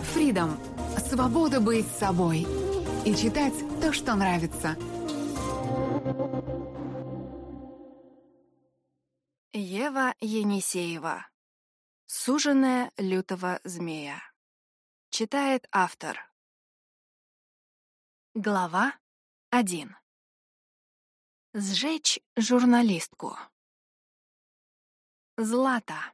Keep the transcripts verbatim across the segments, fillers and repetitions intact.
Freedom — свобода быть собой и читать то, что нравится. Ева Енисеева. Суженая лютого змея. Читает автор. Глава один. Сжечь журналистку. Злата.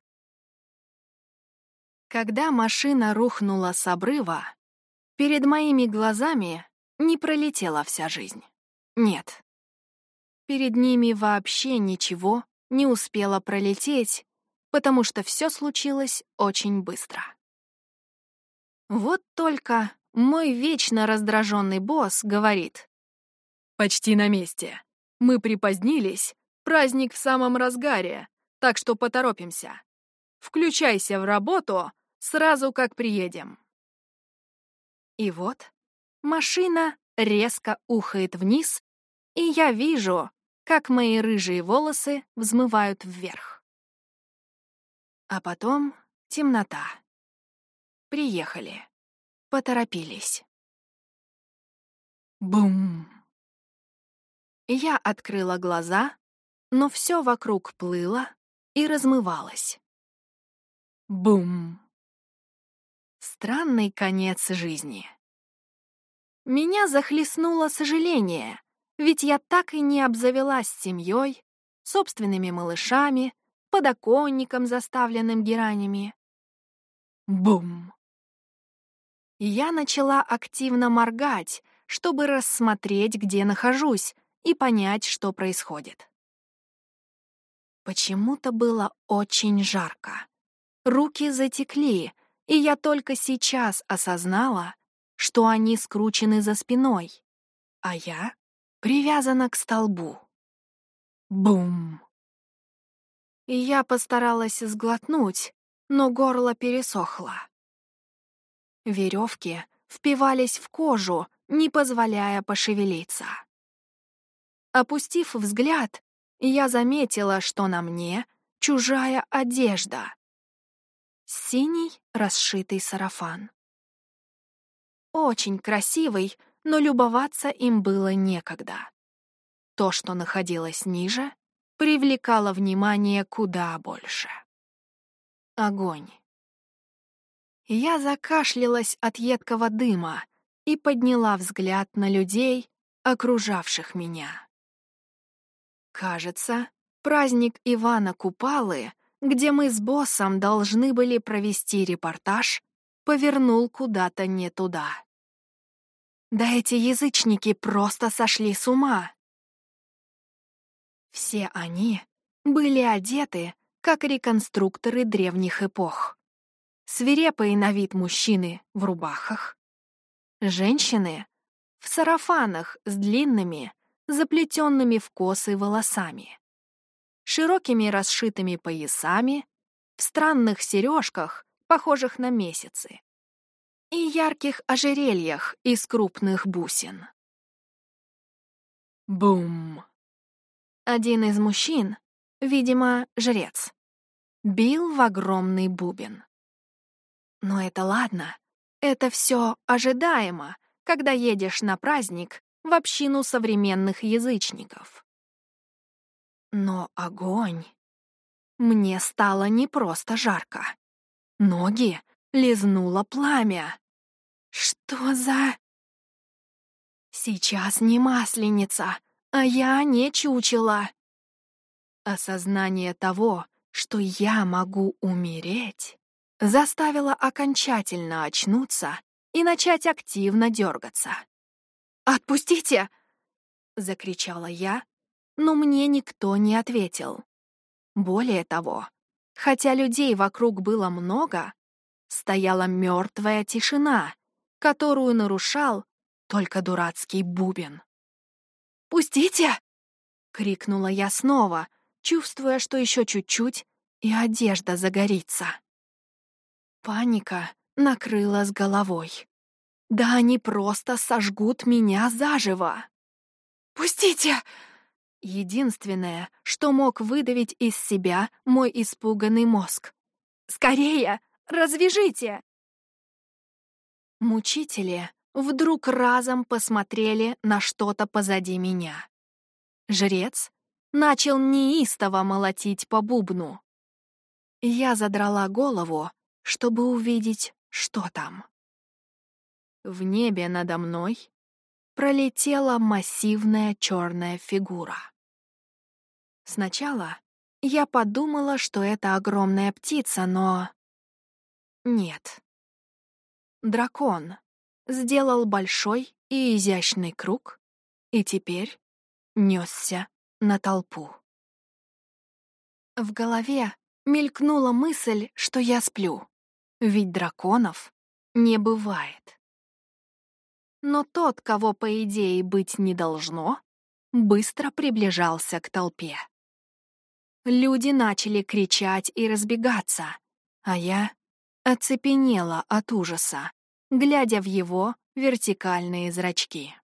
Когда машина рухнула с обрыва, перед моими глазами не пролетела вся жизнь. Нет. Перед ними вообще ничего не успело пролететь, потому что все случилось очень быстро. Вот только мой вечно раздраженный босс говорит: «Почти на месте. Мы припозднились, праздник в самом разгаре, так что поторопимся. Включайся в работу сразу, как приедем». И вот машина резко ухает вниз, и я вижу, как мои рыжие волосы взмывают вверх. А потом темнота. Приехали. Поторопились. Бум! Я открыла глаза, но все вокруг плыло и размывалось. Бум! Странный конец жизни. Меня захлестнуло сожаление, ведь я так и не обзавелась семьей, собственными малышами, подоконником, заставленным геранями. Бум! Я начала активно моргать, чтобы рассмотреть, где нахожусь, и понять, что происходит. Почему-то было очень жарко. Руки затекли, и я только сейчас осознала, что они скручены за спиной, а я привязана к столбу. Бум! И я постаралась сглотнуть, но горло пересохло. Веревки впивались в кожу, не позволяя пошевелиться. Опустив взгляд, я заметила, что на мне чужая одежда. Синий расшитый сарафан. Очень красивый, но любоваться им было некогда. То, что находилось ниже, привлекало внимание куда больше. Огонь. Я закашлялась от едкого дыма и подняла взгляд на людей, окружавших меня. Кажется, праздник Ивана Купалы, где мы с боссом должны были провести репортаж, повернул куда-то не туда. Да эти язычники просто сошли с ума. Все они были одеты, как реконструкторы древних эпох. Свирепые на вид мужчины в рубахах, женщины в сарафанах с длинными, заплетенными в косы волосами, широкими расшитыми поясами, в странных сережках, похожих на месяцы, и ярких ожерельях из крупных бусин. Бум! Один из мужчин, видимо, жрец, бил в огромный бубен. Но это ладно, это все ожидаемо, когда едешь на праздник в общину современных язычников. Но огонь... Мне стало не просто жарко. Ноги лизнуло пламя. Что за... Сейчас не масленица, а я не чучело. Осознание того, что я могу умереть, заставило окончательно очнуться и начать активно дергаться. «Отпустите!» — закричала я, но мне никто не ответил. Более того, хотя людей вокруг было много, стояла мертвая тишина, которую нарушал только дурацкий бубен. «Пустите!» — крикнула я снова, чувствуя, что еще чуть-чуть, и одежда загорится. Паника накрыла с головой. Да они просто сожгут меня заживо. «Пустите!» Единственное, что мог выдавить из себя мой испуганный мозг. «Скорее! Развяжите!» Мучители вдруг разом посмотрели на что-то позади меня. Жрец начал неистово молотить по бубну. Я задрала голову, чтобы увидеть, что там. В небе надо мной пролетела массивная черная фигура. Сначала я подумала, что это огромная птица, но... Нет. Дракон сделал большой и изящный круг и теперь несся на толпу. В голове мелькнула мысль, что я сплю, ведь драконов не бывает. Но тот, кого, по идее, быть не должно, быстро приближался к толпе. Люди начали кричать и разбегаться, а я оцепенела от ужаса, глядя в его вертикальные зрачки.